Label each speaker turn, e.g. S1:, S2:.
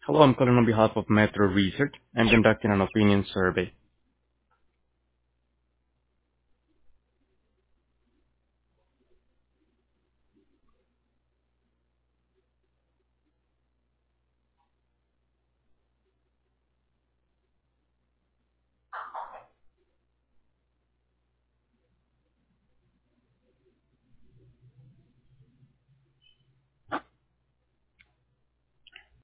S1: Hello, I'm calling on behalf of Metro Research. I'm conducting an opinion survey.